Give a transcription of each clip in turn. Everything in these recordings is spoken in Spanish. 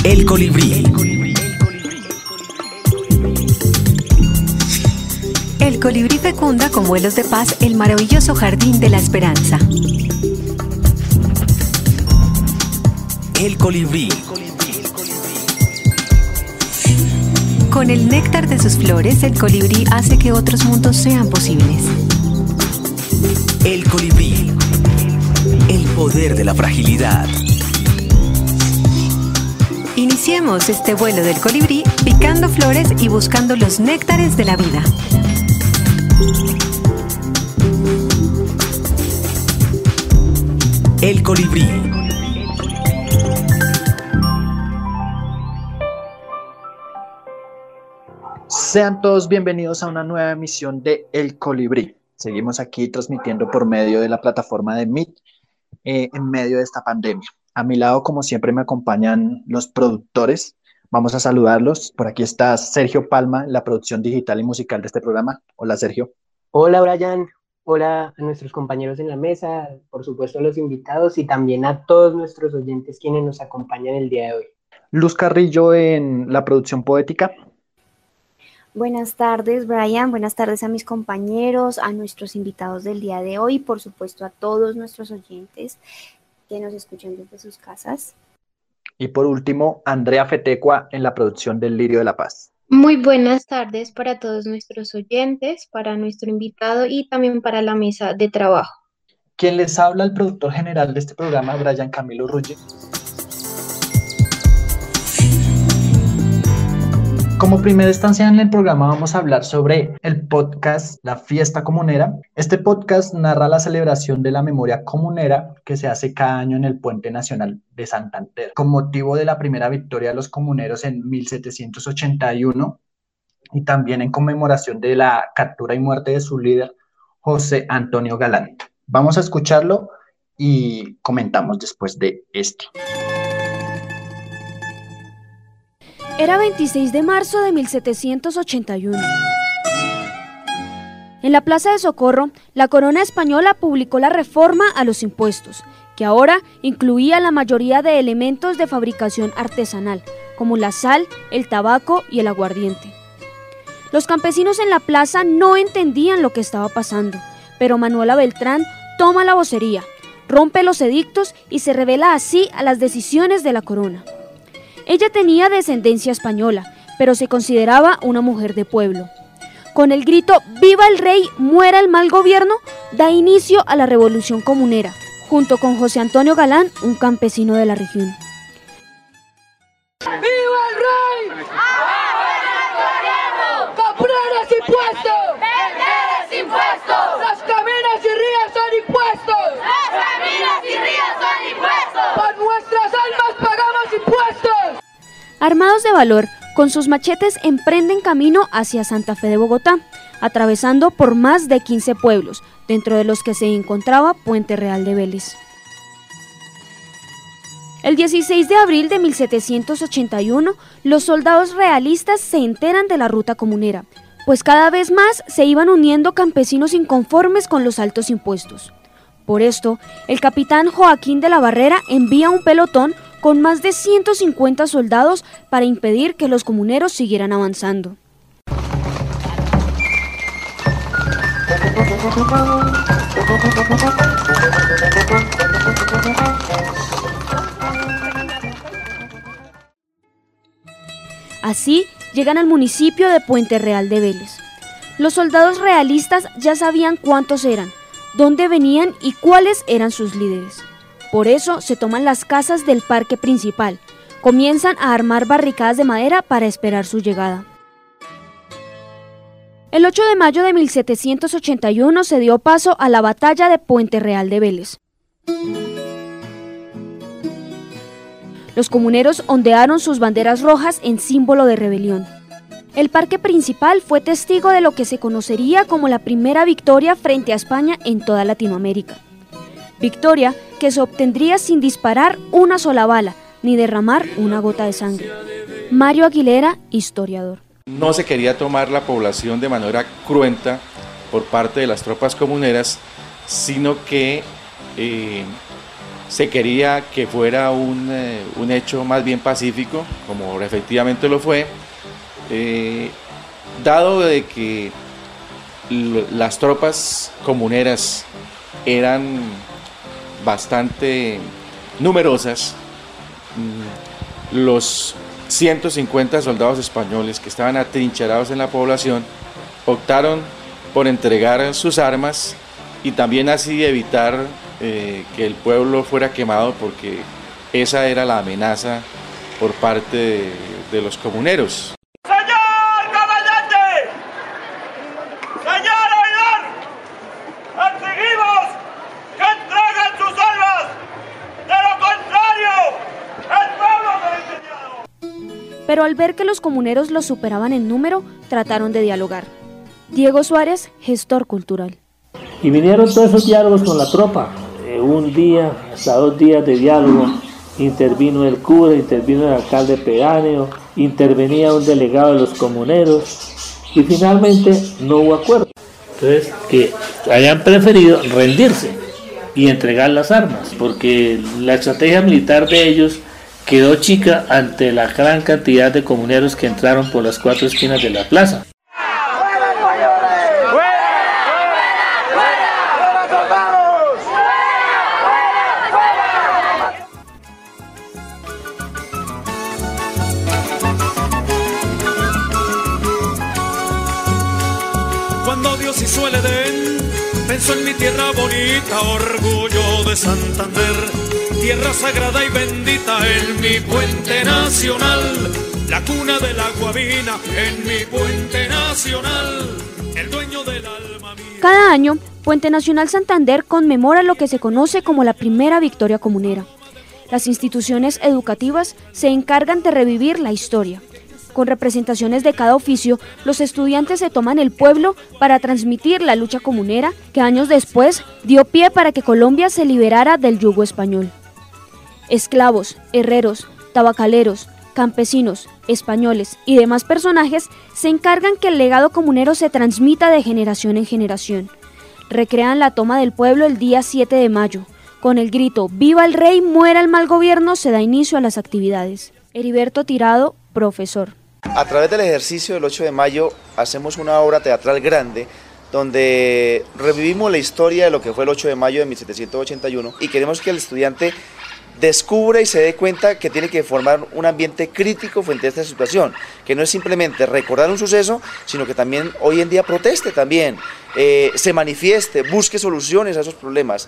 El colibrí. El colibrí fecunda con vuelos de paz el maravilloso jardín de la esperanza. El colibrí. Con el néctar de sus flores, el colibrí hace que otros mundos sean posibles. El colibrí. El poder de la fragilidad. Iniciemos este vuelo del colibrí picando flores y buscando los néctares de la vida. El colibrí. Sean todos bienvenidos a una nueva emisión de El Colibrí. Seguimos aquí transmitiendo por medio de la plataforma de Meet en medio de esta pandemia. A mi lado, como siempre, me acompañan los productores. Vamos a saludarlos. Por aquí está Sergio Palma, la producción digital y musical de este programa. Hola, Sergio. Hola, Brian. Hola a nuestros compañeros en la mesa, por supuesto a los invitados y también a todos nuestros oyentes quienes nos acompañan el día de hoy. Luz Carrillo en la producción poética. Buenas tardes, Brian. Buenas tardes a mis compañeros, a nuestros invitados del día de hoy, por supuesto a todos nuestros oyentes que nos escuchan desde sus casas. Y por último, Andrea Fetecua en la producción del Lirio de la Paz. Muy buenas tardes para todos nuestros oyentes, para nuestro invitado y también para la mesa de trabajo. Quien les habla, el productor general de este programa, Brian Camilo Rugge. Como primera instancia en el programa vamos a hablar sobre el podcast La Fiesta Comunera. Este podcast narra la celebración de la memoria comunera que se hace cada año en el Puente Nacional de Santander, con motivo de la primera victoria de los comuneros en 1781 y también en conmemoración de la captura y muerte de su líder, José Antonio Galán. Vamos a escucharlo y comentamos después de este. Era 26 de marzo de 1781. En la Plaza de Socorro, la corona española publicó la reforma a los impuestos, que ahora incluía la mayoría de elementos de fabricación artesanal, como la sal, el tabaco y el aguardiente. Los campesinos en la plaza no entendían lo que estaba pasando, pero Manuela Beltrán toma la vocería, rompe los edictos y se revela así a las decisiones de la corona. Ella tenía descendencia española, pero se consideraba una mujer de pueblo. Con el grito «¡Viva el rey! ¡Muera el mal gobierno!», da inicio a la revolución comunera, junto con José Antonio Galán, un campesino de la región. ¡Viva el rey! ¡Comprar impuestos! ¡Vender impuestos! ¡Las caminas y ríos son impuestos! ¡Las caminas y ríos son impuestos! ¡Por nuestras almas pagamos impuestos! Armados de valor, con sus machetes emprenden camino hacia Santa Fe de Bogotá, atravesando por más de 15 pueblos, dentro de los que se encontraba Puente Real de Vélez. El 16 de abril de 1781, los soldados realistas se enteran de la ruta comunera, pues cada vez más se iban uniendo campesinos inconformes con los altos impuestos. Por esto, el capitán Joaquín de la Barrera envía un pelotón con más de 150 soldados para impedir que los comuneros siguieran avanzando. Así llegan al municipio de Puente Real de Vélez. Los soldados realistas ya sabían cuántos eran, dónde venían y cuáles eran sus líderes. Por eso se toman las casas del parque principal. Comienzan a armar barricadas de madera para esperar su llegada. El 8 de mayo de 1781 se dio paso a la batalla de Puente Real de Vélez. Los comuneros ondearon sus banderas rojas en símbolo de rebelión. El parque principal fue testigo de lo que se conocería como la primera victoria frente a España en toda Latinoamérica. Victoria que se obtendría sin disparar una sola bala, ni derramar una gota de sangre. Mario Aguilera, historiador. No se quería tomar la población de manera cruenta por parte de las tropas comuneras, sino que se quería que fuera un hecho más bien pacífico, como efectivamente lo fue, dado de que las tropas comuneras eran bastante numerosas. Los 150 soldados españoles que estaban atrincherados en la población optaron por entregar sus armas y también así evitar que el pueblo fuera quemado, porque esa era la amenaza por parte de los comuneros. ¡Señor comandante! ¡Señor oidor! ¡Exigimos que entreguen sus armas! ¡De lo contrario, el pueblo será incendiado! Pero al ver que los comuneros los superaban en número, trataron de dialogar. Diego Suárez, gestor cultural. Y vinieron todos esos diálogos con la tropa. Un día, hasta 2 días de diálogo, intervino el cura, intervino el alcalde pedáneo, intervenía un delegado de los comuneros y finalmente no hubo acuerdo. Entonces, que hayan preferido rendirse y entregar las armas, porque la estrategia militar de ellos quedó chica ante la gran cantidad de comuneros que entraron por las 4 esquinas de la plaza. Cuando Dios hizo el Edén, pensó en mi tierra bonita, orgullo de Santander, tierra sagrada y bendita en mi puente nacional, la cuna de la Guavina en mi puente nacional, el dueño del alma mía. Cada año, Puente Nacional Santander conmemora lo que se conoce como la primera victoria comunera. Las instituciones educativas se encargan de revivir la historia. Con representaciones de cada oficio, los estudiantes se toman el pueblo para transmitir la lucha comunera que años después dio pie para que Colombia se liberara del yugo español. Esclavos, herreros, tabacaleros, campesinos, españoles y demás personajes se encargan que el legado comunero se transmita de generación en generación. Recrean la toma del pueblo el día 7 de mayo. Con el grito «¡Viva el rey, muera el mal gobierno!» se da inicio a las actividades. Heriberto Tirado, profesor. A través del ejercicio del 8 de mayo hacemos una obra teatral grande donde revivimos la historia de lo que fue el 8 de mayo de 1781 y queremos que el estudiante descubra y se dé cuenta que tiene que formar un ambiente crítico frente a esta situación, que no es simplemente recordar un suceso, sino que también hoy en día proteste también, se manifieste, busque soluciones a esos problemas.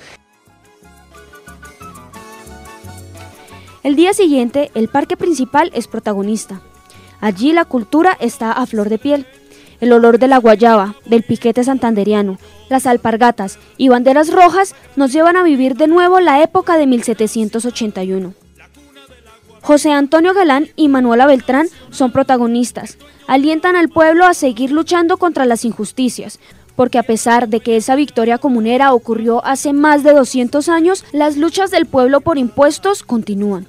El día siguiente, el parque principal es protagonista. Allí la cultura está a flor de piel. El olor de la guayaba, del piquete santanderiano, las alpargatas y banderas rojas nos llevan a vivir de nuevo la época de 1781. José Antonio Galán y Manuela Beltrán son protagonistas. Alientan al pueblo a seguir luchando contra las injusticias, porque a pesar de que esa victoria comunera ocurrió hace más de 200 años, las luchas del pueblo por impuestos continúan.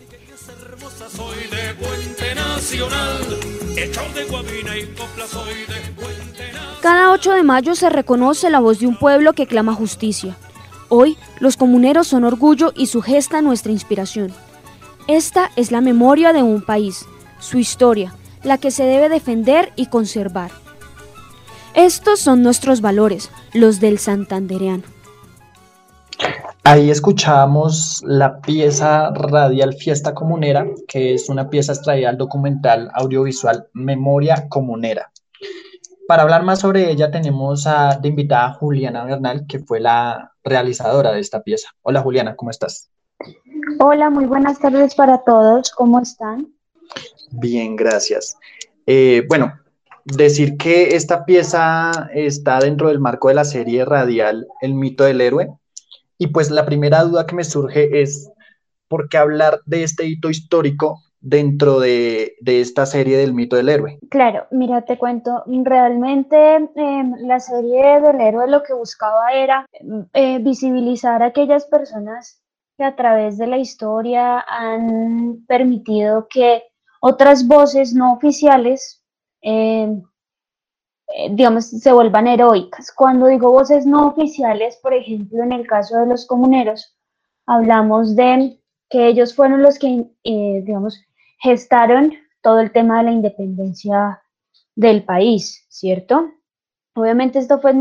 Cada 8 de mayo se reconoce la voz de un pueblo que clama justicia. Hoy, los comuneros son orgullo y su gesta nuestra inspiración. Esta es la memoria de un país, su historia, la que se debe defender y conservar. Estos son nuestros valores, los del santandereano. Ahí escuchábamos la pieza radial Fiesta Comunera, que es una pieza extraída del documental audiovisual Memoria Comunera. Para hablar más sobre ella tenemos de invitada a Juliana Bernal, que fue la realizadora de esta pieza. Hola Juliana, ¿cómo estás? Hola, muy buenas tardes para todos, ¿cómo están? Bien, gracias. Bueno, decir que esta pieza está dentro del marco de la serie radial El mito del héroe. Y pues la primera duda que me surge es, ¿por qué hablar de este hito histórico dentro de esta serie del mito del héroe? Claro, mira, te cuento, realmente la serie del héroe lo que buscaba era visibilizar a aquellas personas que a través de la historia han permitido que otras voces no oficiales digamos, se vuelvan heroicas. Cuando digo voces no oficiales, por ejemplo, en el caso de los comuneros, hablamos de que ellos fueron los que, digamos, gestaron todo el tema de la independencia del país, ¿cierto? Obviamente esto fue en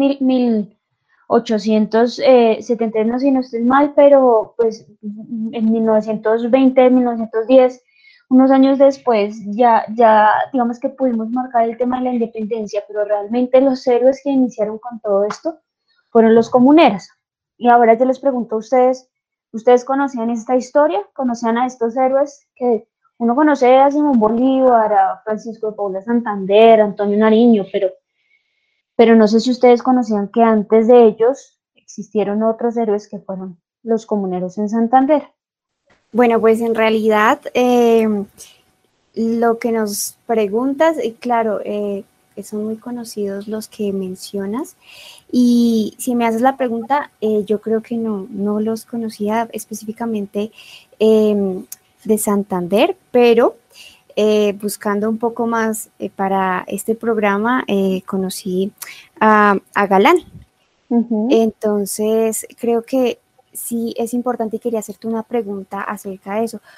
1870, si no estoy mal, pero pues en 1920, 1910, unos años después, ya digamos que pudimos marcar el tema de la independencia, pero realmente los héroes que iniciaron con todo esto fueron los comuneros. Y ahora yo les pregunto a ustedes, ¿ustedes conocían esta historia? ¿Conocían a estos héroes que uno conoce a Simón Bolívar, a Francisco de Paula Santander, a Antonio Nariño, pero no sé si ustedes conocían que antes de ellos existieron otros héroes que fueron los comuneros en Santander? Bueno, pues en realidad lo que nos preguntas, claro, son muy conocidos los que mencionas, y si me haces la pregunta, yo creo que no los conocía específicamente de Santander, pero buscando un poco más para este programa, conocí a Galán. Entonces, creo que sí es importante y quería hacerte una pregunta acerca de eso.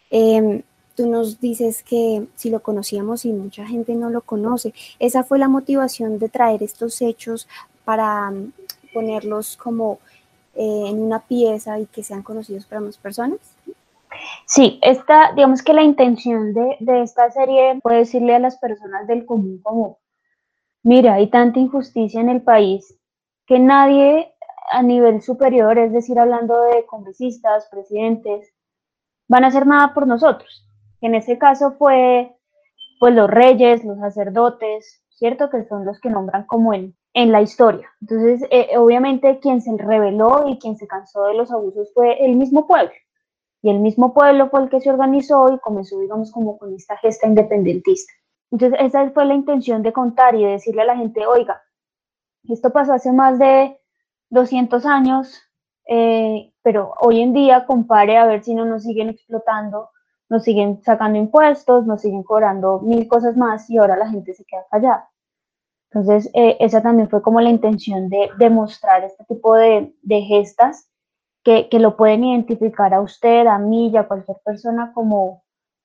Tú nos dices que si lo conocíamos y mucha gente no lo conoce. ¿Esa fue la motivación de traer estos hechos para ponerlos como en una pieza y que sean conocidos para más personas? Sí, digamos que la intención de esta serie fue decirle a las personas del común como, mira, hay tanta injusticia en el país que nadie a nivel superior, es decir, hablando de congresistas, presidentes, van a hacer nada por nosotros. En ese caso fue pues los reyes, los sacerdotes, ¿cierto? Que son los que nombran como en la historia. Entonces, obviamente quien se rebeló y quien se cansó de los abusos fue el mismo pueblo. Y el mismo pueblo fue el que se organizó y comenzó, digamos, como con esta gesta independentista. Entonces, esa fue la intención de contar y de decirle a la gente, oiga, esto pasó hace más de 200 años, pero hoy en día compare a ver si no nos siguen explotando, nos siguen sacando impuestos, nos siguen cobrando 1000 cosas más y ahora la gente se queda callada. Entonces, esa también fue como la intención de demostrar este tipo de gestas que lo pueden identificar a usted, a mí y a cualquier persona como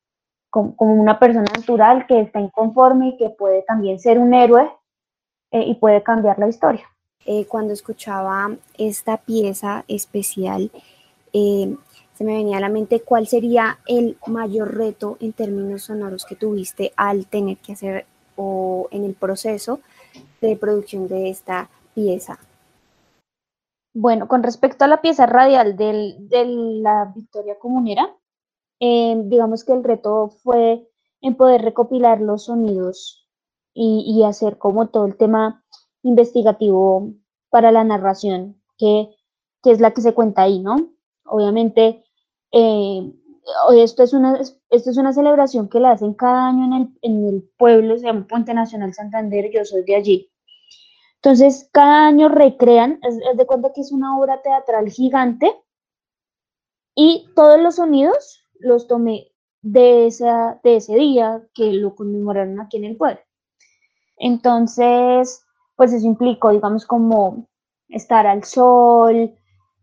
una persona natural que está inconforme y que puede también ser un héroe y puede cambiar la historia. Cuando escuchaba esta pieza especial, se me venía a la mente cuál sería el mayor reto en términos sonoros que tuviste al tener que hacer o en el proceso de producción de esta pieza. Bueno, con respecto a la pieza radial de la Victoria Comunera, digamos que el reto fue en poder recopilar los sonidos y hacer como todo el tema investigativo para la narración, que es la que se cuenta ahí, ¿no? Obviamente, esto es una celebración que la hacen cada año en el pueblo, se llama Puente Nacional Santander, yo soy de allí. Entonces, cada año recrean, es de cuenta que es una obra teatral gigante, y todos los sonidos los tomé de ese día que lo conmemoraron aquí en el pueblo. Entonces, pues eso implicó, digamos, como estar al sol,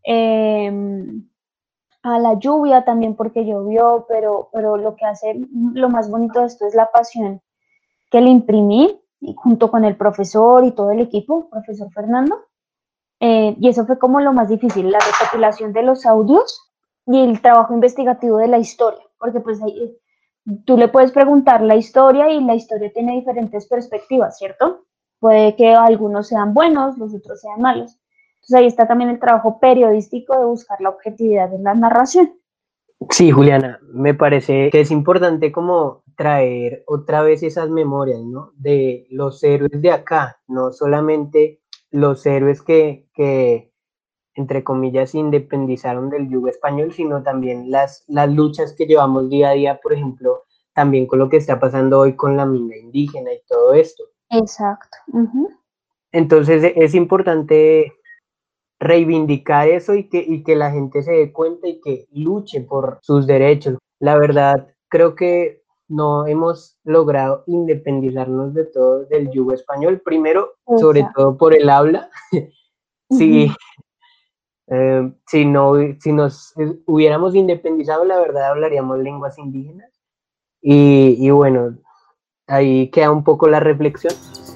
a la lluvia también porque llovió, pero lo que hace lo más bonito de esto es la pasión que le imprimí junto con el profesor y todo el equipo, profesor Fernando, y eso fue como lo más difícil, la recopilación de los audios y el trabajo investigativo de la historia, porque pues tú le puedes preguntar la historia y la historia tiene diferentes perspectivas, ¿cierto? Puede que algunos sean buenos, los otros sean malos. Entonces ahí está también el trabajo periodístico de buscar la objetividad en la narración. Sí, Juliana, me parece que es importante como traer otra vez esas memorias, ¿no? De los héroes de acá, no solamente los héroes que entre comillas, se independizaron del yugo español, sino también las luchas que llevamos día a día, por ejemplo, también con lo que está pasando hoy con la mina indígena y todo esto. Exacto. Entonces es importante reivindicar eso y que la gente se dé cuenta y que luche por sus derechos. La verdad, creo que no hemos logrado independizarnos de todo del yugo español, primero, sobre todo por el habla. Sí, Si no, si nos hubiéramos independizado, la verdad hablaríamos lenguas indígenas. Y bueno, ahí queda un poco la reflexión.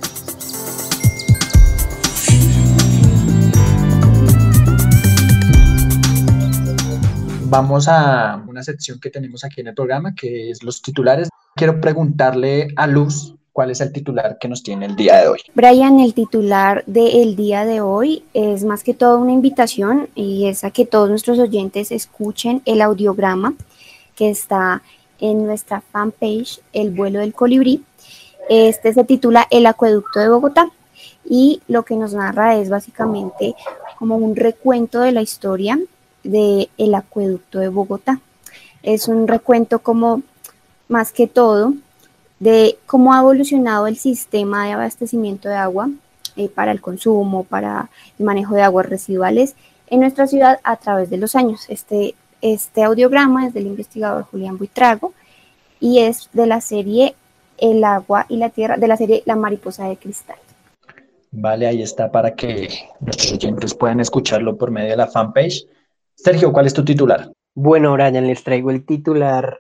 Vamos a una sección que tenemos aquí en el programa, que es los titulares. Quiero preguntarle a Luz cuál es el titular que nos tiene el día de hoy. Brian, el titular del día de hoy es más que todo una invitación y es a que todos nuestros oyentes escuchen el audiograma que está en nuestra fanpage, El vuelo del colibrí. Este se titula El acueducto de Bogotá y lo que nos narra es básicamente como un recuento de la historia del acueducto de Bogotá. Es un recuento como más que todo de cómo ha evolucionado el sistema de abastecimiento de agua para el consumo, para el manejo de aguas residuales en nuestra ciudad a través de los años. Este audiograma es del investigador Julián Buitrago y es de la serie El agua y la tierra, de la serie La mariposa de cristal. Vale, ahí está para que los oyentes puedan escucharlo por medio de la fanpage. Sergio, ¿cuál es tu titular? Bueno, Brian, les traigo el titular,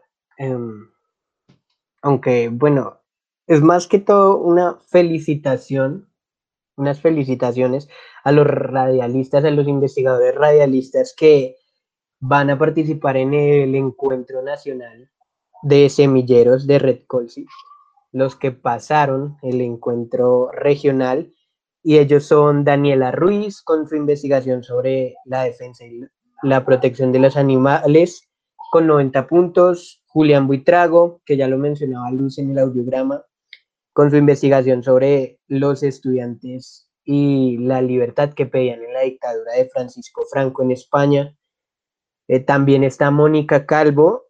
aunque, bueno, es más que todo una felicitación, unas felicitaciones a los radialistas, a los investigadores radialistas que van a participar en el encuentro nacional de semilleros de Red Colsi, los que pasaron el encuentro regional, y ellos son Daniela Ruiz con su investigación sobre la defensa y la protección de los animales con 90 puntos, Julián Buitrago, que ya lo mencionaba Luz en el audiograma, con su investigación sobre los estudiantes y la libertad que pedían en la dictadura de Francisco Franco en España. También está Mónica Calvo,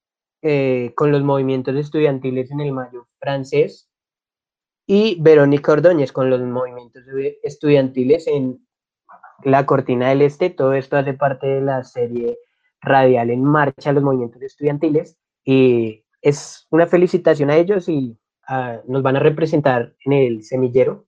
con los movimientos estudiantiles en el Mayo francés, y Verónica Ordóñez con los movimientos estudiantiles en la Cortina del Este. Todo esto hace parte de la serie radial En Marcha, los movimientos estudiantiles, y es una felicitación a ellos y nos van a representar en el semillero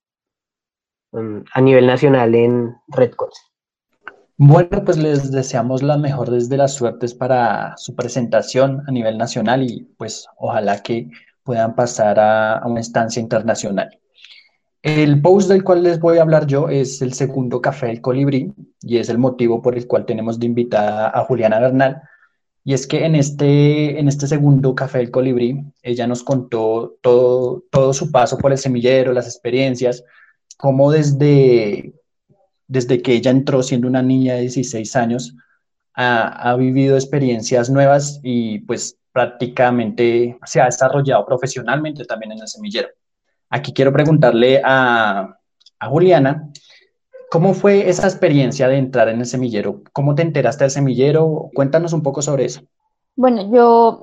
a nivel nacional en Red Colsi. Bueno, pues les deseamos las mejores de las suertes para su presentación a nivel nacional y pues ojalá que puedan pasar a una instancia internacional. El post del cual les voy a hablar yo es el segundo Café del Colibrí y es el motivo por el cual tenemos de invitada a Juliana Bernal. Y es que en este segundo Café del Colibrí, ella nos contó todo su paso por el semillero, las experiencias, cómo desde que ella entró siendo una niña de 16 años, ha vivido experiencias nuevas y pues prácticamente se ha desarrollado profesionalmente también en el semillero. Aquí quiero preguntarle a Juliana, ¿cómo fue esa experiencia de entrar en el semillero? ¿Cómo te enteraste del semillero? Cuéntanos un poco sobre eso. Bueno, yo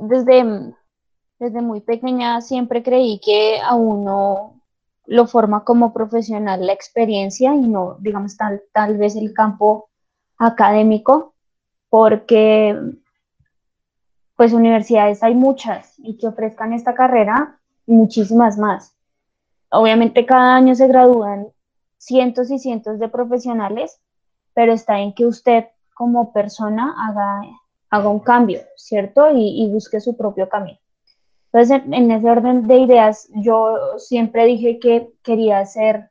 desde muy pequeña siempre creí que a uno lo forma como profesional la experiencia y no, digamos, tal vez el campo académico, porque pues universidades hay muchas y que ofrezcan esta carrera, muchísimas más. Obviamente cada año se gradúan cientos y cientos de profesionales, pero está en que usted como persona haga un cambio, ¿cierto? Y busque su propio camino. Entonces, en ese orden de ideas, yo siempre dije que quería hacer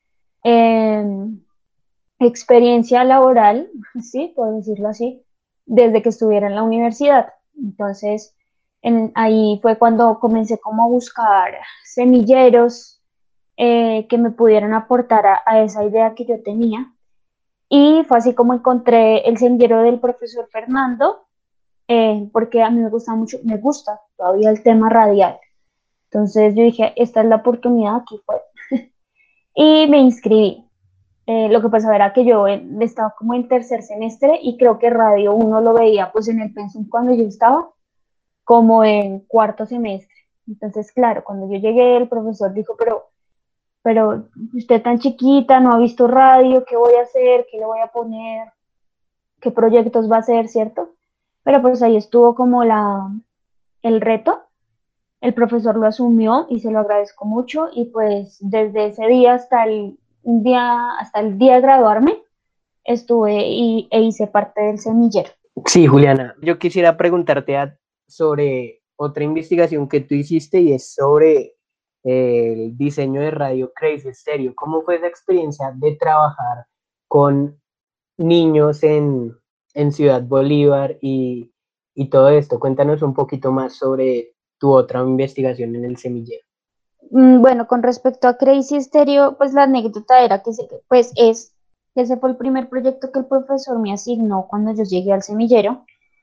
experiencia laboral, ¿sí? Puedo decirlo así, desde que estuviera en la universidad. Entonces, ahí fue cuando comencé como a buscar semilleros que me pudieran aportar a esa idea que yo tenía. Y fue así como encontré el semillero del profesor Fernando, porque a mí me gusta todavía el tema radial. Entonces yo dije, esta es la oportunidad, aquí fue. Y me inscribí. Lo que pasaba era que yo estaba como en tercer semestre y creo que radio uno lo veía pues en el pensum cuando yo estaba como en cuarto semestre. Entonces, claro, cuando yo llegué, el profesor dijo, pero usted tan chiquita, no ha visto radio, ¿qué voy a hacer? ¿Qué le voy a poner? ¿Qué proyectos va a hacer, cierto? Pero pues ahí estuvo como el reto. El profesor lo asumió y se lo agradezco mucho, y pues desde ese día hasta el día de graduarme, estuve e hice parte del semillero. Sí, Juliana, yo quisiera preguntarte sobre otra investigación que tú hiciste y es sobre el diseño de Radio Crazy Stereo. ¿Cómo fue esa experiencia de trabajar con niños en Ciudad Bolívar y todo esto? Cuéntanos un poquito más sobre tu otra investigación en el semillero. Bueno, con respecto a Crazy Stereo, pues la anécdota era que ese fue el primer proyecto que el profesor me asignó cuando yo llegué al semillero.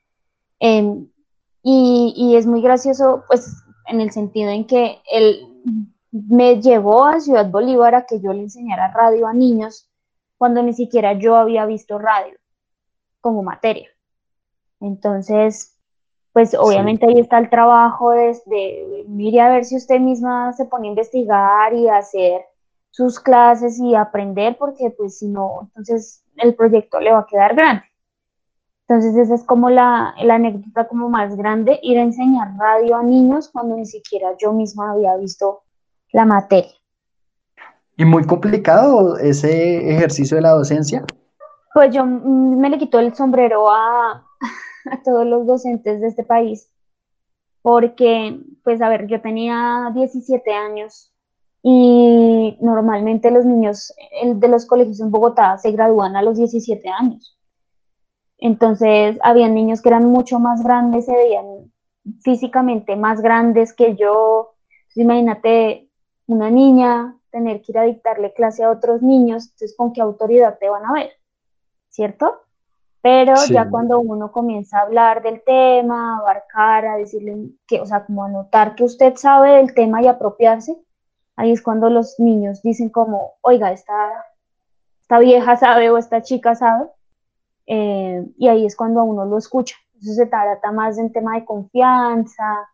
Y es muy gracioso, pues, en el sentido en que él me llevó a Ciudad Bolívar a que yo le enseñara radio a niños cuando ni siquiera yo había visto radio como materia. Entonces, pues obviamente ahí está el trabajo de mire a ver si usted misma se pone a investigar y a hacer sus clases y aprender, porque pues si no, entonces el proyecto le va a quedar grande. Entonces esa es como la anécdota como más grande, ir a enseñar radio a niños cuando ni siquiera yo misma había visto la materia. ¿Y muy complicado ese ejercicio de la docencia? Pues yo me le quito el sombrero a todos los docentes de este país, porque, pues a ver, yo tenía 17 años y normalmente los niños de los colegios en Bogotá se gradúan a los 17 años. Entonces, había niños que eran mucho más grandes, se veían físicamente más grandes que yo. Entonces, imagínate una niña tener que ir a dictarle clase a otros niños, entonces, ¿con qué autoridad te van a ver? ¿Cierto? Pero Sí. ya cuando uno comienza a hablar del tema, abarcar, a decirle que, o sea, como a notar que usted sabe del tema y apropiarse, ahí es cuando los niños dicen como, oiga, esta vieja sabe o esta chica sabe. Y ahí es cuando uno lo escucha. Eso se trata más de un tema de confianza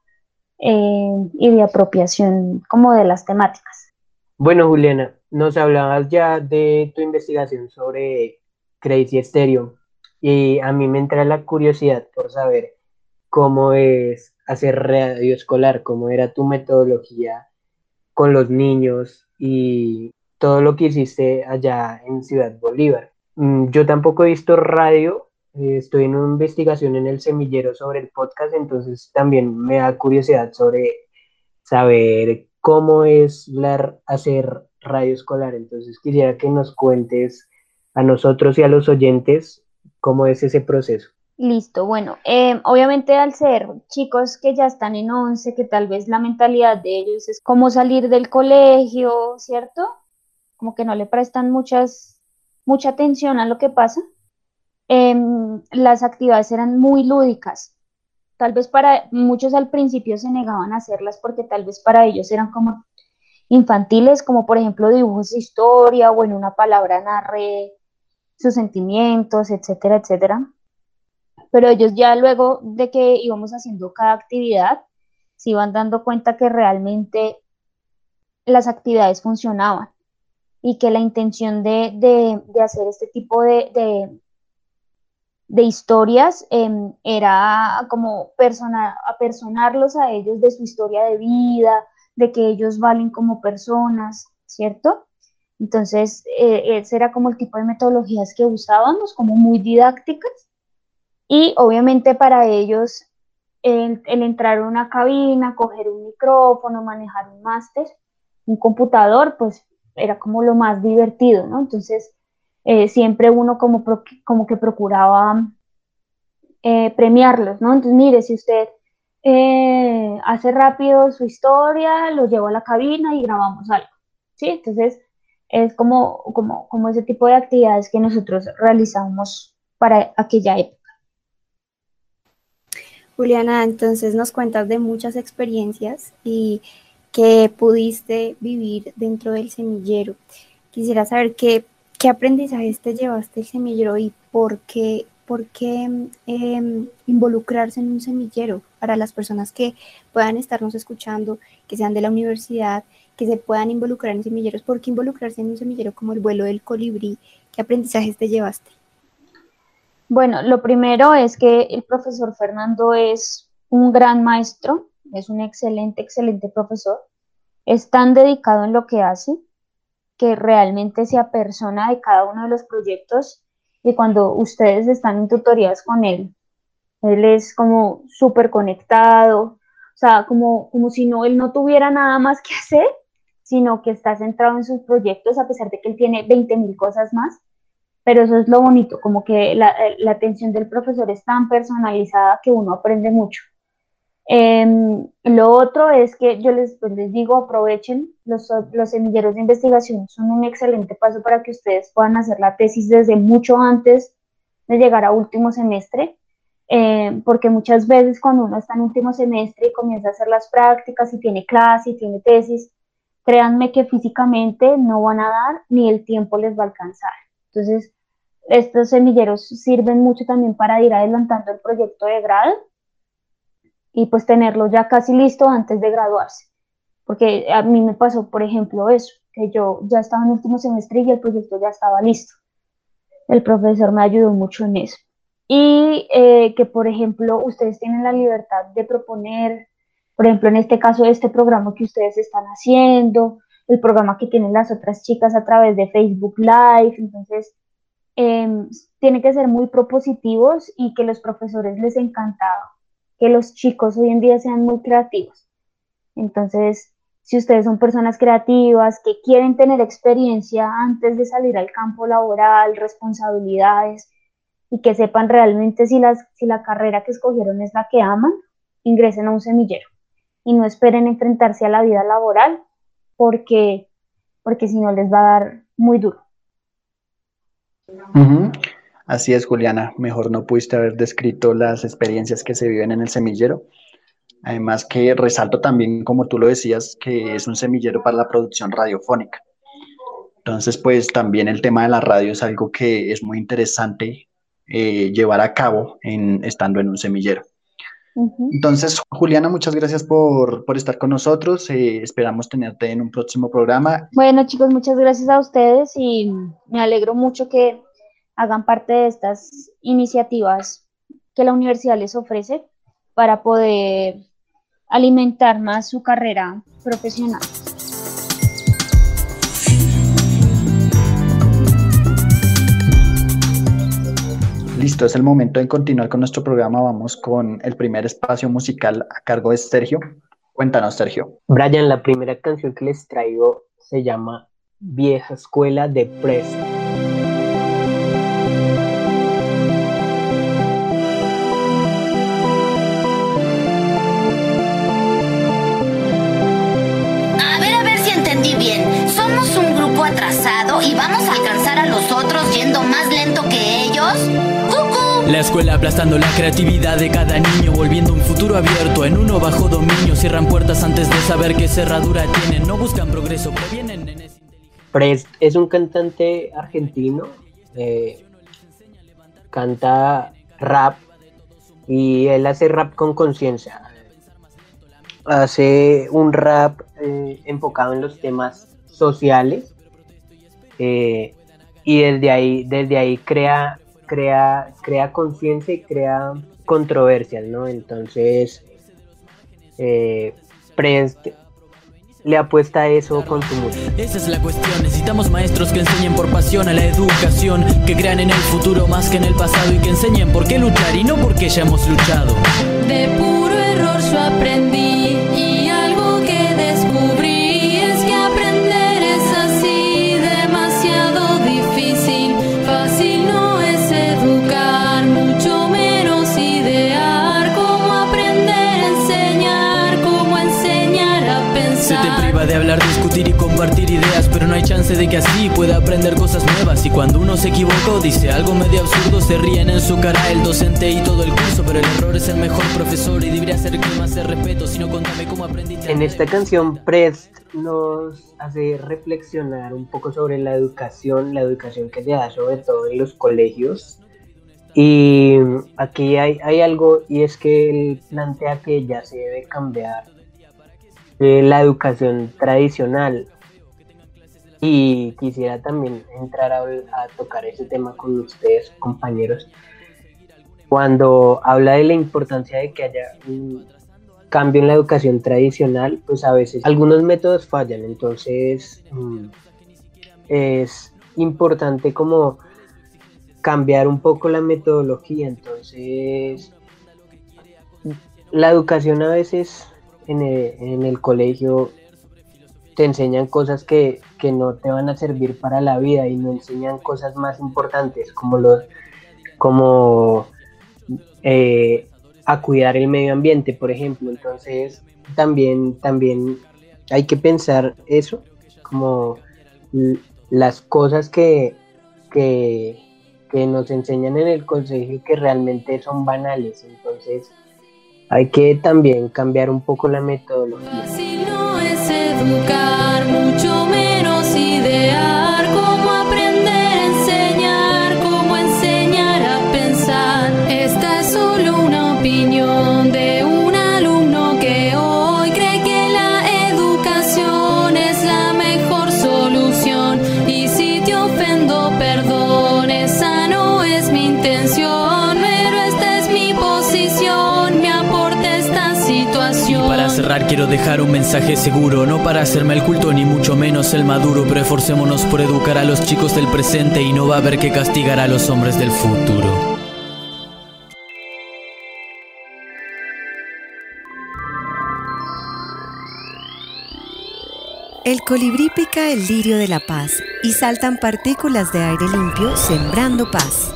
y de apropiación como de las temáticas. Bueno, Juliana, nos hablabas ya de tu investigación sobre Crazy Stereo y a mí me entra la curiosidad por saber cómo es hacer radio escolar, cómo era tu metodología con los niños y todo lo que hiciste allá en Ciudad Bolívar. Yo tampoco he visto radio, estoy en una investigación en el semillero sobre el podcast, entonces también me da curiosidad sobre saber cómo es hacer radio escolar. Entonces quisiera que nos cuentes a nosotros y a los oyentes cómo es ese proceso. Listo, bueno, obviamente al ser chicos que ya están en 11, que tal vez la mentalidad de ellos es como salir del colegio, ¿cierto? Como que no le prestan mucha atención a lo que pasa. Las actividades eran muy lúdicas. Tal vez para muchos al principio se negaban a hacerlas porque tal vez para ellos eran como infantiles, como por ejemplo dibujos de historia o en una palabra narre sus sentimientos, etcétera, etcétera. Pero ellos ya luego de que íbamos haciendo cada actividad, se iban dando cuenta que realmente las actividades funcionaban y que la intención de hacer este tipo de historias era como apersonarlos a ellos de su historia de vida, de que ellos valen como personas, ¿cierto? Entonces, ese era como el tipo de metodologías que usábamos, como muy didácticas, y obviamente para ellos el entrar a una cabina, coger un micrófono, manejar un máster, un computador, pues era como lo más divertido, ¿no? Entonces, siempre uno como que procuraba premiarlos, ¿no? Entonces, mire, si usted hace rápido su historia, lo llevo a la cabina y grabamos algo, ¿sí? Entonces, es como ese tipo de actividades que nosotros realizamos para aquella época. Juliana, entonces nos cuentas de muchas experiencias y que pudiste vivir dentro del semillero. Quisiera saber qué aprendizajes te llevaste del semillero y por qué involucrarse en un semillero para las personas que puedan estarnos escuchando, que sean de la universidad, que se puedan involucrar en semilleros. ¿Por qué involucrarse en un semillero como el vuelo del colibrí? ¿Qué aprendizajes te llevaste? Bueno, lo primero es que el profesor Fernando es un gran maestro, es un excelente profesor, es tan dedicado en lo que hace que realmente se apersona de cada uno de los proyectos y cuando ustedes están en tutorías con él es como súper conectado, o sea, como si él no tuviera nada más que hacer, sino que está centrado en sus proyectos a pesar de que él tiene 20.000 cosas más. Pero eso es lo bonito, como que la atención del profesor es tan personalizada que uno aprende mucho. Lo otro es que yo les digo, aprovechen los semilleros de investigación, son un excelente paso para que ustedes puedan hacer la tesis desde mucho antes de llegar a último semestre, porque muchas veces cuando uno está en último semestre y comienza a hacer las prácticas y tiene clase y tiene tesis, créanme que físicamente no van a dar ni el tiempo les va a alcanzar. Entonces, estos semilleros sirven mucho también para ir adelantando el proyecto de grado y pues tenerlo ya casi listo antes de graduarse. Porque a mí me pasó, por ejemplo, eso, que yo ya estaba en último semestre y el proyecto ya estaba listo. El profesor me ayudó mucho en eso. Y que, por ejemplo, ustedes tienen la libertad de proponer, por ejemplo, en este caso, este programa que ustedes están haciendo, el programa que tienen las otras chicas a través de Facebook Live. Entonces, tienen que ser muy propositivos y que los profesores les encantaba que los chicos hoy en día sean muy creativos. Entonces, si ustedes son personas creativas que quieren tener experiencia antes de salir al campo laboral, responsabilidades, y que sepan realmente si la carrera que escogieron es la que aman, ingresen a un semillero y no esperen enfrentarse a la vida laboral porque si no les va a dar muy duro. Así es, Juliana, mejor no pudiste haber descrito las experiencias que se viven en el semillero. Además que resalto también, como tú lo decías, que es un semillero para la producción radiofónica. Entonces, pues también el tema de la radio es algo que es muy interesante llevar a cabo estando en un semillero. Entonces, Juliana, muchas gracias por estar con nosotros. Esperamos tenerte en un próximo programa. Bueno, chicos, muchas gracias a ustedes y me alegro mucho que hagan parte de estas iniciativas que la universidad les ofrece para poder alimentar más su carrera profesional. Listo, es el momento de continuar con nuestro programa. Vamos con el primer espacio musical a cargo de Sergio. Cuéntanos, Sergio. Brian, la primera canción que les traigo se llama Vieja Escuela de Prest. A ver si entendí bien. Somos un grupo atrasado y vamos a alcanzar a los otros yendo más lento que ellos. La escuela aplastando la creatividad de cada niño, volviendo un futuro abierto en uno bajo dominio. Cierran puertas antes de saber qué cerradura tienen. No buscan progreso, previenen nenes inteligentes. Prest es un cantante argentino, canta rap y él hace rap con conciencia. Hace un rap enfocado en los temas sociales y desde ahí crea conciencia y crea controversias, ¿no? Entonces, Prest le apuesta a eso con su música. Esa es la cuestión, necesitamos maestros que enseñen por pasión a la educación, que crean en el futuro más que en el pasado y que enseñen por qué luchar y no porque ya hemos luchado. De puro error yo aprendí y algo que descubrí es que aprender es así, demasiado difícil, fácil no es educar, mucho menos idear, cómo aprender a enseñar, cómo enseñar a pensar. Se te priva de hablar, discutir y compartir ideas, pero no hay chance de que así pueda aprender cosas nuevas. Y cuando uno se equivoca o dice algo medio absurdo, se ríen en su cara el docente y todo el curso. Pero el error es el mejor profesor y debería ser el que más se respeto. Si no, contame cómo aprendiste. En esta canción Prest nos hace reflexionar un poco sobre la educación que se da sobre todo en los colegios. Y aquí hay algo, y es que él plantea que ya se debe cambiar la educación tradicional. Y quisiera también entrar a tocar ese tema con ustedes, compañeros, cuando habla de la importancia de que haya un cambio en la educación tradicional. Pues a veces algunos métodos fallan, entonces es importante como cambiar un poco la metodología. Entonces, la educación a veces en el colegio te enseñan cosas que no te van a servir para la vida y no enseñan cosas más importantes como a cuidar el medio ambiente, por ejemplo. Entonces, también hay que pensar eso, como las cosas que nos enseñan en el colegio que realmente son banales. Entonces, hay que también cambiar un poco la metodología. Fácil no es educar, mucho menos idear, cómo aprender a enseñar, cómo enseñar a pensar. Esta es solo una opinión de un alumno que hoy cree que la educación es la mejor solución. Y si te ofendo, perdón, esa no es mi intención, pero esta es mi posición, mi aporte a esta situación. Para cerrar quiero dejar un mensaje seguro, no para hacerme el culto ni mucho menos el maduro, pero esforcémonos por educar a los chicos del presente y no va a haber que castigar a los hombres del futuro. El colibrí pica el lirio de la paz y saltan partículas de aire limpio sembrando paz.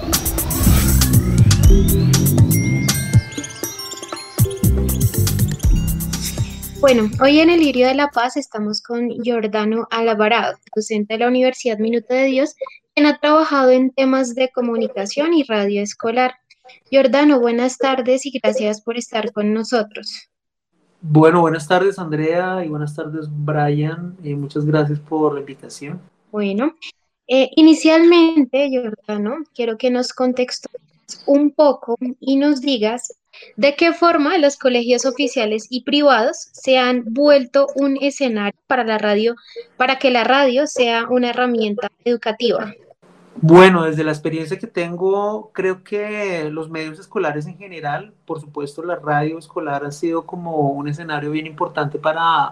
Bueno, hoy en el Lirio de la Paz estamos con Giordano Alvarado, docente de la Universidad Minuto de Dios, quien ha trabajado en temas de comunicación y radio escolar. Giordano, buenas tardes y gracias por estar con nosotros. Bueno, buenas tardes Andrea y buenas tardes Brian, muchas gracias por la invitación. Bueno, inicialmente, Giordano, quiero que nos contextualices un poco y nos digas de qué forma los colegios oficiales y privados se han vuelto un escenario para la radio, para que la radio sea una herramienta educativa. Bueno, desde la experiencia que tengo, creo que los medios escolares en general, por supuesto la radio escolar ha sido como un escenario bien importante para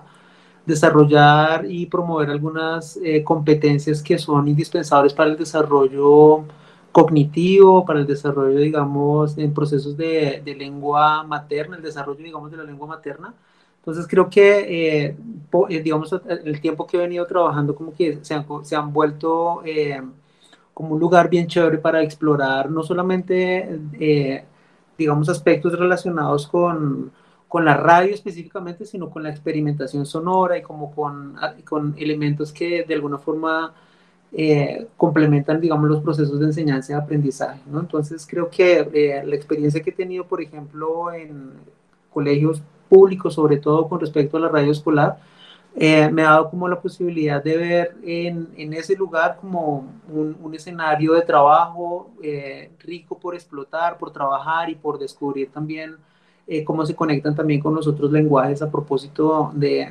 desarrollar y promover algunas competencias que son indispensables para el desarrollo cognitivo, para el desarrollo, digamos, en procesos de lengua materna, el desarrollo, digamos, de la lengua materna. Entonces creo que, digamos, el tiempo que he venido trabajando como que se han vuelto como un lugar bien chévere para explorar no solamente, digamos, aspectos relacionados con la radio específicamente, sino con la experimentación sonora y como con elementos que de alguna forma complementan, digamos, los procesos de enseñanza y aprendizaje, ¿no? Entonces creo que la experiencia que he tenido, por ejemplo, en colegios públicos, sobre todo con respecto a la radio escolar, me ha dado como la posibilidad de ver en ese lugar como un escenario de trabajo rico por explotar, por trabajar y por descubrir también cómo se conectan también con los otros lenguajes a propósito de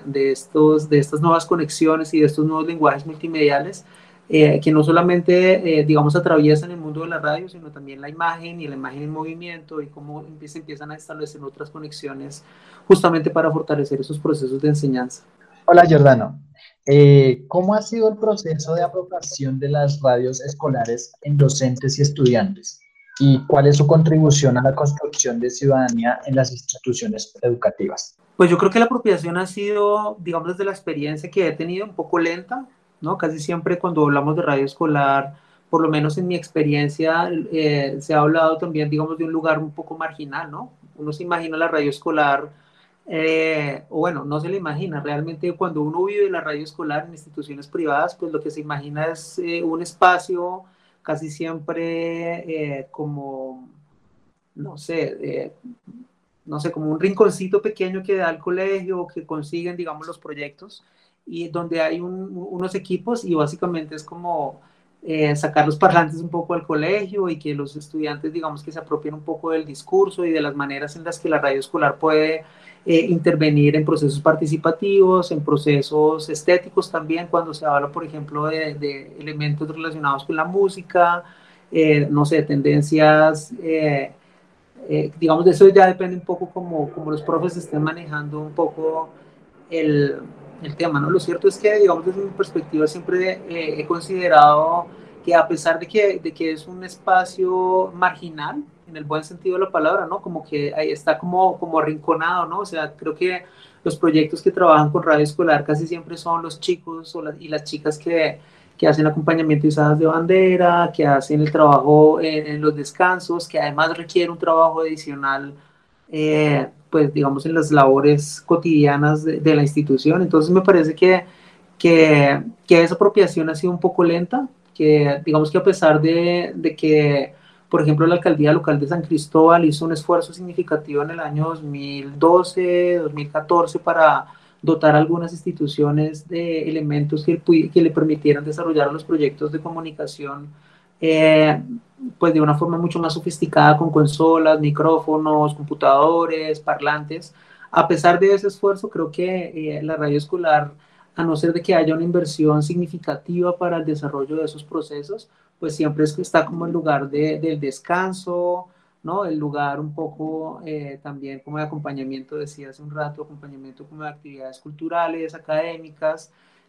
estas nuevas conexiones y de estos nuevos lenguajes multimediales que no solamente, digamos, atraviesan el mundo de la radio, sino también la imagen y la imagen en movimiento y cómo empiezan a establecer otras conexiones justamente para fortalecer esos procesos de enseñanza. Hola, Giordano. ¿Cómo ha sido el proceso de apropiación de las radios escolares en docentes y estudiantes? ¿Y cuál es su contribución a la construcción de ciudadanía en las instituciones educativas? Pues yo creo que la apropiación ha sido, digamos, desde la experiencia que he tenido, un poco lenta, ¿no? Casi siempre cuando hablamos de radio escolar, por lo menos en mi experiencia, se ha hablado también, digamos, de un lugar un poco marginal, ¿no? Uno se imagina la radio escolar, o bueno, no se le imagina, realmente cuando uno vive la radio escolar en instituciones privadas, pues lo que se imagina es un espacio casi siempre como, no sé, como un rinconcito pequeño que da al colegio, que consiguen, digamos, los proyectos, y donde hay unos equipos y básicamente es como sacar los parlantes un poco al colegio y que los estudiantes, digamos, que se apropien un poco del discurso y de las maneras en las que la radio escolar puede intervenir en procesos participativos, en procesos estéticos también, cuando se habla, por ejemplo, de elementos relacionados con la música, no sé, tendencias, digamos, de eso ya depende un poco como los profes estén manejando un poco el tema, ¿no? Lo cierto es que, digamos, desde mi perspectiva siempre he considerado que a pesar de que es un espacio marginal, en el buen sentido de la palabra, ¿no? Como que ahí está como arrinconado, ¿no? O sea, creo que los proyectos que trabajan con radio escolar casi siempre son los chicos y las chicas que hacen acompañamiento de izadas de bandera, que hacen el trabajo en los descansos, que además requiere un trabajo adicional, pues digamos en las labores cotidianas de la institución. Entonces me parece que esa apropiación ha sido un poco lenta, que digamos que a pesar de que, por ejemplo, la alcaldía local de San Cristóbal hizo un esfuerzo significativo en el año 2012, 2014 para dotar a algunas instituciones de elementos que le permitieran desarrollar los proyectos de comunicación pues de una forma mucho más sofisticada, con consolas, micrófonos, computadores, parlantes. A pesar de ese esfuerzo, creo que la radio escolar, a no ser de que haya una inversión significativa para el desarrollo de esos procesos, pues siempre es que está como el lugar del descanso, ¿no? El lugar un poco también como de acompañamiento, decía hace un rato, acompañamiento como de actividades culturales, académicas,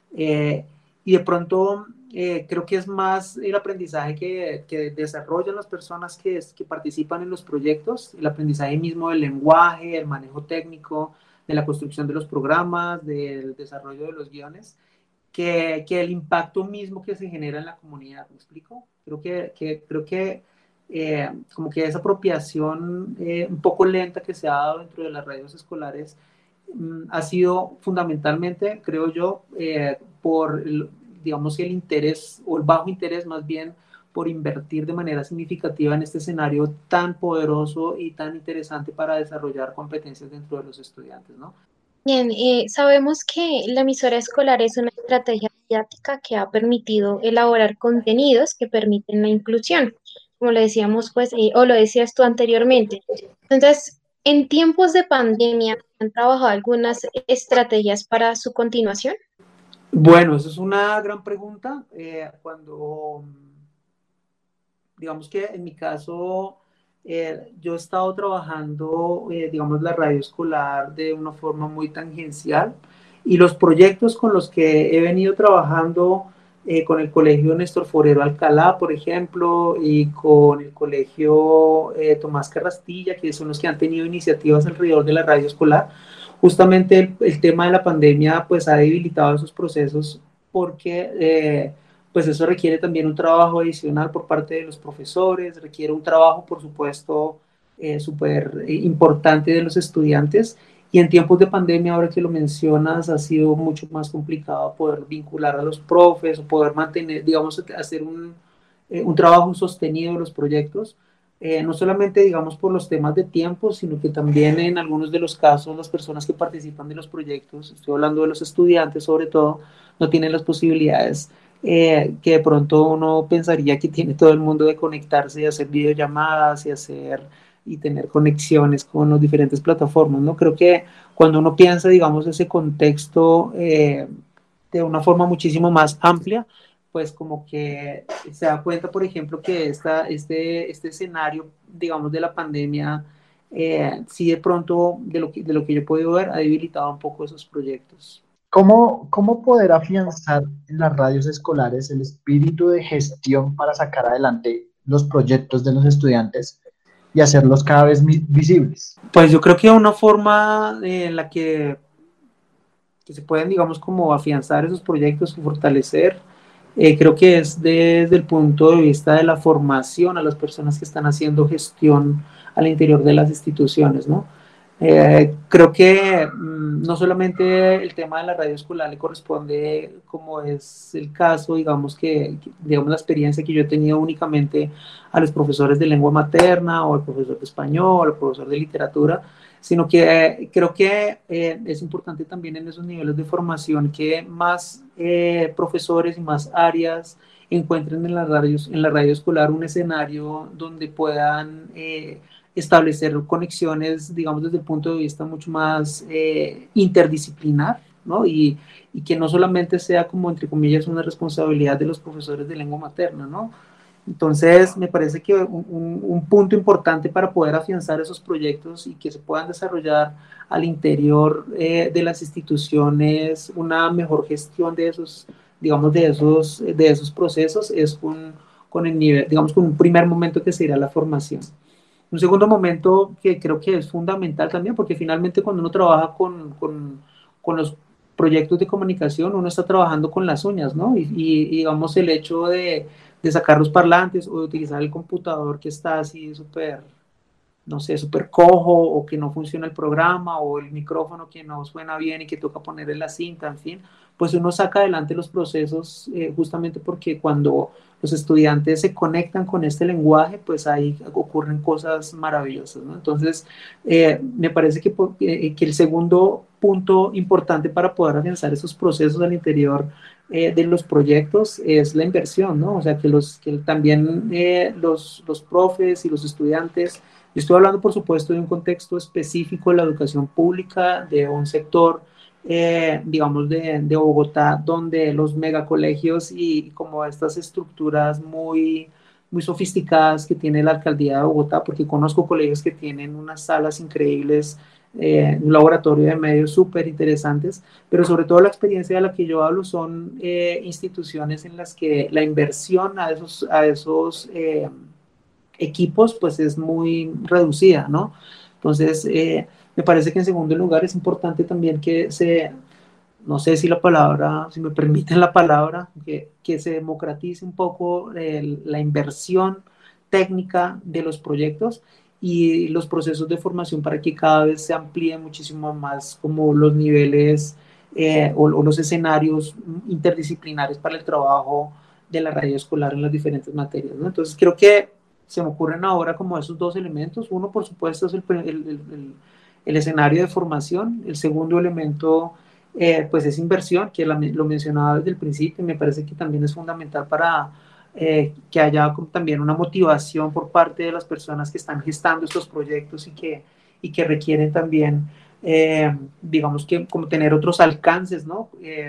y de pronto creo que es más el aprendizaje que desarrollan las personas que participan en los proyectos, el aprendizaje mismo del lenguaje, el manejo técnico, de la construcción de los programas, del desarrollo de los guiones, que el impacto mismo que se genera en la comunidad. ¿Me explico? Creo que como que esa apropiación un poco lenta que se ha dado dentro de las radios escolares ha sido fundamentalmente, creo yo, por digamos el interés o el bajo interés más bien por invertir de manera significativa en este escenario tan poderoso y tan interesante para desarrollar competencias dentro de los estudiantes, ¿no? Bien, sabemos que la emisora escolar es una estrategia didáctica que ha permitido elaborar contenidos que permiten la inclusión, como lo decíamos, pues, o lo decías tú anteriormente. Entonces, en tiempos de pandemia, ¿han trabajado algunas estrategias para su continuación? Bueno, esa es una gran pregunta. Digamos que en mi caso, yo he estado trabajando, digamos, la radio escolar de una forma muy tangencial, y los proyectos con los que he venido trabajando con el Colegio Néstor Forero Alcalá, por ejemplo, y con el Colegio Tomás Carrastilla, que son los que han tenido iniciativas alrededor de la radio escolar, justamente el tema de la pandemia pues ha debilitado esos procesos porque pues eso requiere también un trabajo adicional por parte de los profesores, requiere un trabajo, por supuesto, súper importante de los estudiantes, y en tiempos de pandemia, ahora que lo mencionas, ha sido mucho más complicado poder vincular a los profes o poder mantener, digamos, hacer un trabajo sostenido de los proyectos, no solamente, digamos, por los temas de tiempo, sino que también en algunos de los casos las personas que participan de los proyectos, estoy hablando de los estudiantes sobre todo, no tienen las posibilidades que de pronto uno pensaría que tiene todo el mundo de conectarse y hacer videollamadas y tener conexiones con las diferentes plataformas, ¿no? Creo que cuando uno piensa, digamos, ese contexto de una forma muchísimo más amplia, pues como que se da cuenta, por ejemplo, que este escenario, digamos, de la pandemia, sí de pronto, de lo que yo he podido ver, ha debilitado un poco esos proyectos. ¿Cómo poder afianzar en las radios escolares el espíritu de gestión para sacar adelante los proyectos de los estudiantes y hacerlos cada vez visibles? Pues yo creo que una forma en la que se pueden, digamos, como afianzar esos proyectos y fortalecer, creo que es desde el punto de vista de la formación a las personas que están haciendo gestión al interior de las instituciones, ¿no? Creo que no solamente el tema de la radio escolar le corresponde, como es el caso, digamos digamos la experiencia que yo he tenido únicamente a los profesores de lengua materna o al profesor de español, al profesor de literatura, sino que creo que es importante también en esos niveles de formación que más profesores y más áreas encuentren en la radio escolar un escenario donde puedan establecer conexiones, digamos, desde el punto de vista mucho más interdisciplinar, ¿no? Y que no solamente sea como, entre comillas, una responsabilidad de los profesores de lengua materna, ¿no? Entonces, me parece que un punto importante para poder afianzar esos proyectos y que se puedan desarrollar al interior de las instituciones una mejor gestión de esos, digamos, de esos procesos es el nivel, digamos, con un primer momento que sería la formación. Un segundo momento que creo que es fundamental también, porque finalmente cuando uno trabaja con los proyectos de comunicación, uno está trabajando con las uñas, ¿no? Y digamos, el hecho de sacar los parlantes o de utilizar el computador que está así súper, no sé, súper cojo, o que no funciona el programa, o el micrófono que no suena bien y que toca ponerle la cinta, en fin, pues uno saca adelante los procesos justamente porque cuando los estudiantes se conectan con este lenguaje, pues ahí ocurren cosas maravillosas, ¿no? Entonces, me parece que el segundo punto importante para poder afianzar esos procesos al interior de los proyectos es la inversión, ¿no? O sea, que también los profes y los estudiantes. Yo estoy hablando, por supuesto, de un contexto específico de la educación pública, de un sector, digamos, de Bogotá, donde los megacolegios y como estas estructuras muy sofisticadas que tiene la alcaldía de Bogotá, porque conozco colegios que tienen unas salas increíbles, un laboratorio de medios súper interesantes, pero sobre todo la experiencia de la que yo hablo son instituciones en las que la inversión a esos equipos pues es muy reducida, ¿no? Entonces, me parece que en segundo lugar es importante también que no sé si me permiten la palabra, que se democratice un poco la inversión técnica de los proyectos y los procesos de formación para que cada vez se amplíen muchísimo más como los niveles o los escenarios interdisciplinares para el trabajo de la radio escolar en las diferentes materias, ¿no? Entonces, creo que se me ocurren ahora como esos dos elementos. Uno, por supuesto, es el escenario de formación. El segundo elemento, pues es inversión, que lo mencionaba desde el principio, y me parece que también es fundamental para que haya también una motivación por parte de las personas que están gestando estos proyectos y que requieren también, digamos, que como tener otros alcances, ¿no?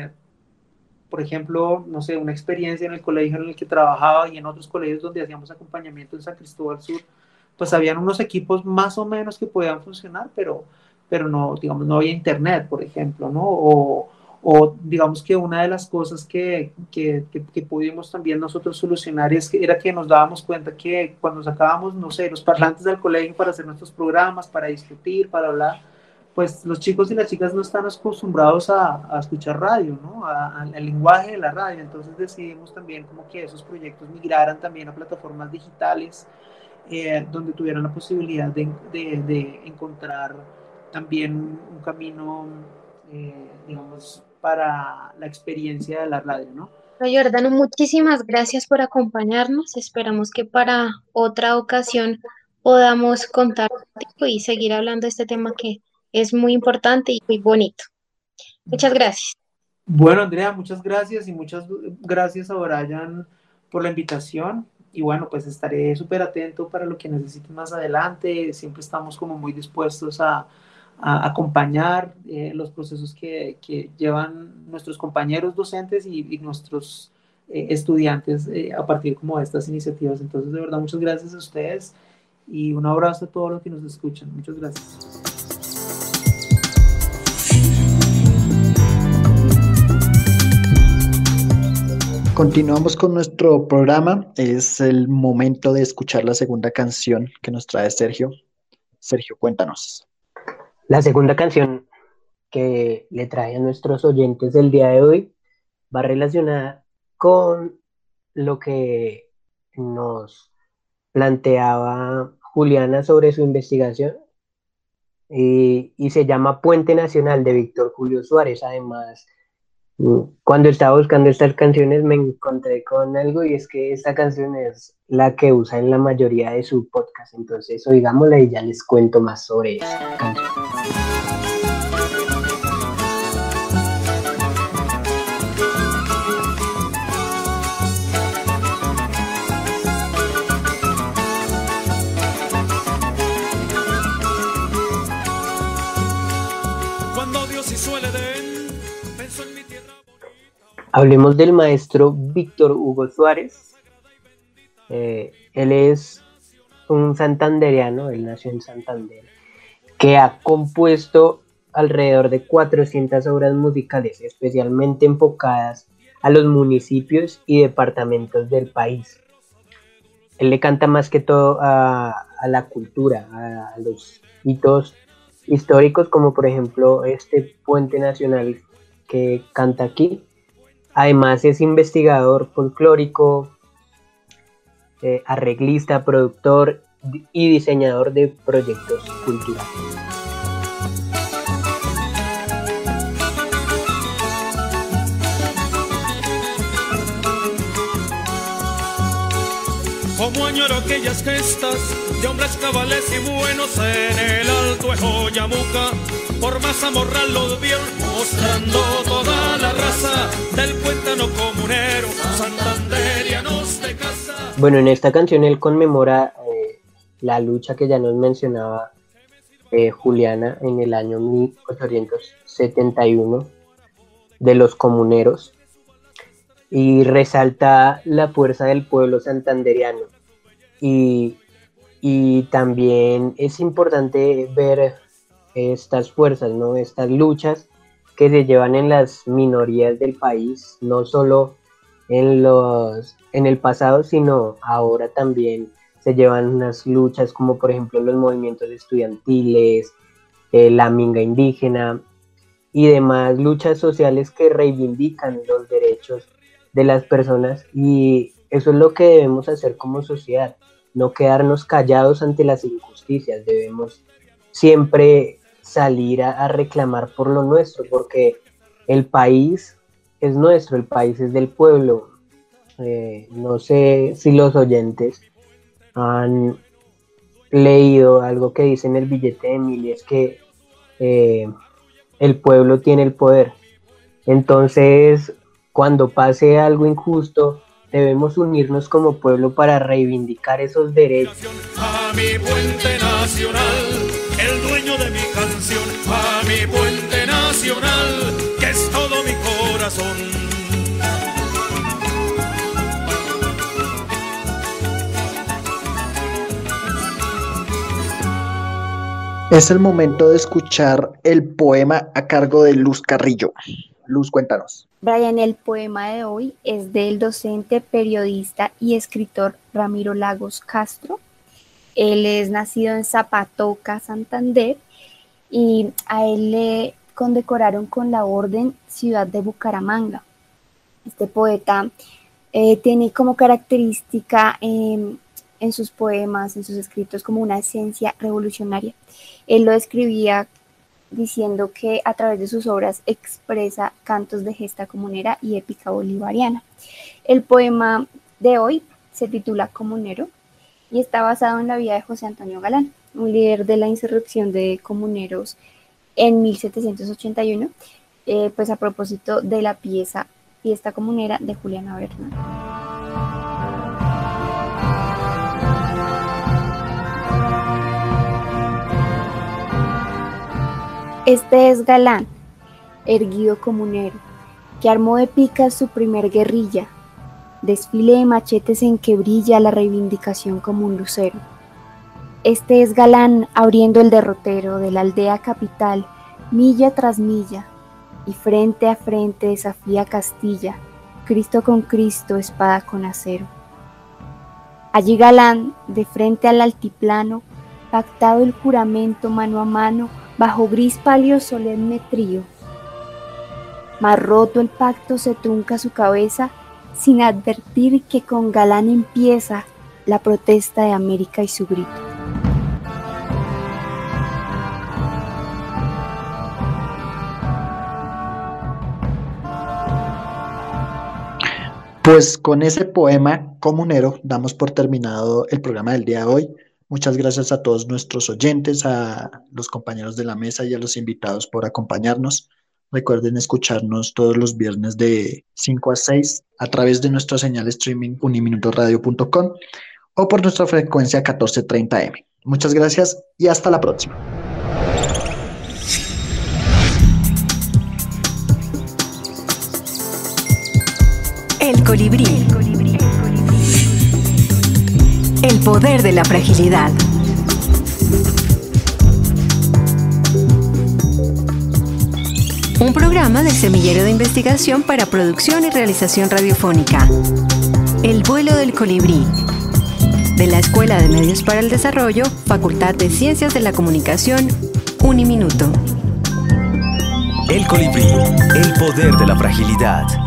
Por ejemplo, no sé, una experiencia en el colegio en el que trabajaba y en otros colegios donde hacíamos acompañamiento en San Cristóbal Sur, pues habían unos equipos más o menos que podían funcionar, pero no, digamos, no había internet, por ejemplo, ¿no? O digamos que una de las cosas que pudimos también nosotros solucionar era que nos dábamos cuenta que cuando sacábamos, no sé, los parlantes del colegio para hacer nuestros programas, para discutir, para hablar, pues los chicos y las chicas no están acostumbrados a escuchar radio, ¿no? Al lenguaje de la radio. Entonces decidimos también como que esos proyectos migraran también a plataformas digitales, donde tuvieran la posibilidad de encontrar también un camino, digamos, para la experiencia de la radio, ¿no? Jordano, muchísimas gracias por acompañarnos. Esperamos que para otra ocasión podamos contar contigo y seguir hablando de este tema que es muy importante y muy bonito. Muchas gracias. Bueno, Andrea, muchas gracias y muchas gracias a Brian por la invitación. Y bueno, pues estaré súper atento para lo que necesiten más adelante. Siempre estamos como muy dispuestos a acompañar los procesos que llevan nuestros compañeros docentes y nuestros estudiantes a partir como de estas iniciativas. Entonces, de verdad, muchas gracias a ustedes y un abrazo a todos los que nos escuchan. Muchas gracias. Continuamos con nuestro programa. Es el momento de escuchar la segunda canción que nos trae Sergio. Sergio, cuéntanos. La segunda canción que le trae a nuestros oyentes del día de hoy va relacionada con lo que nos planteaba Juliana sobre su investigación y se llama Puente Nacional de Víctor Julio Suárez. Además, cuando estaba buscando estas canciones me encontré con algo, y es que esta canción es la que usa en la mayoría de su podcast. Entonces oigámosla y ya les cuento más sobre esta canción. Hablemos del maestro Víctor Hugo Suárez. Él es un santandereano, él nació en Santander, que ha compuesto alrededor de 400 obras musicales, especialmente enfocadas a los municipios y departamentos del país. él le canta más que todo a la cultura, a los hitos históricos, como por ejemplo este puente nacional que canta aquí. Además es investigador folclórico, arreglista, productor y diseñador de proyectos culturales. Como añoro aquellas gestas de hombres cabales y buenos en el Alto Ejo Yamuca, por Mazamorra los vieron mostrando toda la raza del puentano comunero, santanderianos de casa. Bueno, en esta canción él conmemora la lucha que ya nos mencionaba Juliana en el año 1871 de los comuneros, y resalta la fuerza del pueblo santanderiano, y también es importante ver estas fuerzas, ¿no? Estas luchas que se llevan en las minorías del país, no solo en el pasado, sino ahora también se llevan unas luchas como por ejemplo los movimientos estudiantiles, la minga indígena y demás luchas sociales que reivindican los derechos de las personas, y eso es lo que debemos hacer como sociedad, no quedarnos callados ante las injusticias. Debemos siempre salir a reclamar por lo nuestro, porque el país es nuestro, el país es del pueblo. No sé si los oyentes han leído algo que dice en el billete de 1000, y es que el pueblo tiene el poder. Entonces, cuando pase algo injusto, debemos unirnos como pueblo para reivindicar esos derechos. A mi puente nacional, el dueño de mi canción, a mi puente nacional, que es todo mi corazón. Es el momento de escuchar el poema a cargo de Luz Carrillo. Luz, cuéntanos. Brian, el poema de hoy es del docente, periodista y escritor Ramiro Lagos Castro. Él es nacido en Zapatoca, Santander, y a él le condecoraron con la Orden Ciudad de Bucaramanga. Este poeta tiene como característica en sus poemas, en sus escritos, como una esencia revolucionaria. Él lo escribía diciendo que a través de sus obras expresa cantos de gesta comunera y épica bolivariana. El poema de hoy se titula Comunero y está basado en la vida de José Antonio Galán, un líder de la insurrección de comuneros en 1781, pues a propósito de la pieza Fiesta Comunera de Juliana Bernal. Este es Galán, erguido comunero, que armó de picas su primer guerrilla, desfile de machetes en que brilla la reivindicación como un lucero. Este es Galán abriendo el derrotero de la aldea capital, milla tras milla, y frente a frente desafía Castilla, Cristo con Cristo, espada con acero. Allí Galán, de frente al altiplano, pactado el juramento mano a mano, bajo gris palio solemne trío. Mas roto el pacto se trunca su cabeza, sin advertir que con Galán empieza la protesta de América y su grito. Pues con ese poema comunero damos por terminado el programa del día de hoy. Muchas gracias a todos nuestros oyentes, a los compañeros de la mesa y a los invitados por acompañarnos. Recuerden escucharnos todos los viernes de 5 a 6 a través de nuestra señal streaming uniminutoradio.com o por nuestra frecuencia 1430M. Muchas gracias y hasta la próxima. El colibrí. El poder de la fragilidad. Un programa del Semillero de Investigación para Producción y Realización Radiofónica. El vuelo del colibrí. de la Escuela de Medios para el Desarrollo, Facultad de Ciencias de la Comunicación, Uniminuto. El colibrí, el poder de la fragilidad.